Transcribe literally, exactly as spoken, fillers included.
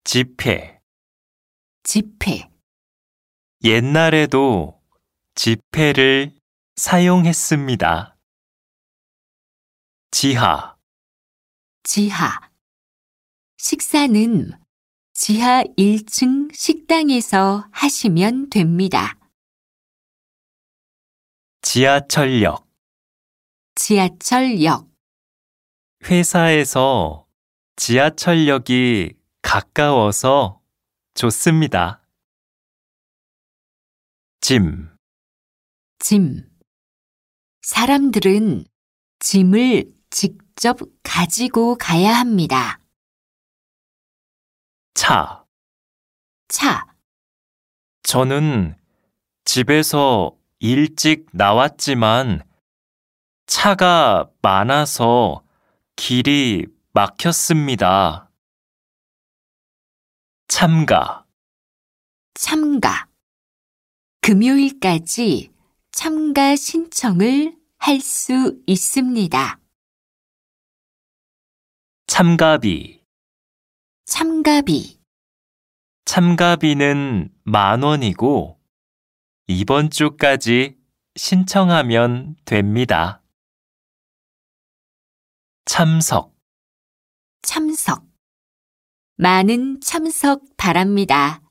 지폐. 지폐, 옛날에도 지폐를 사용했습니다. 지하. 지하. 식사는 지하 일 층 식당에서 하시면 됩니다. 지하철역. 지하철역, 회사에서 지하철역이 가까워서 좋습니다. 짐. 짐. 사람들은 짐을 직접 가지고 가야 합니다. 차. 차, 저는 집에서 일찍 나왔지만 차가 많아서 길이 막혔습니다. 참가. 참가. 금요일까지 참가 신청을 할 수 있습니다. 참가비. 참가비. 참가비는 만 원이고 이번 주까지 신청하면 됩니다. 참석. 참석. 많은 참석 바랍니다.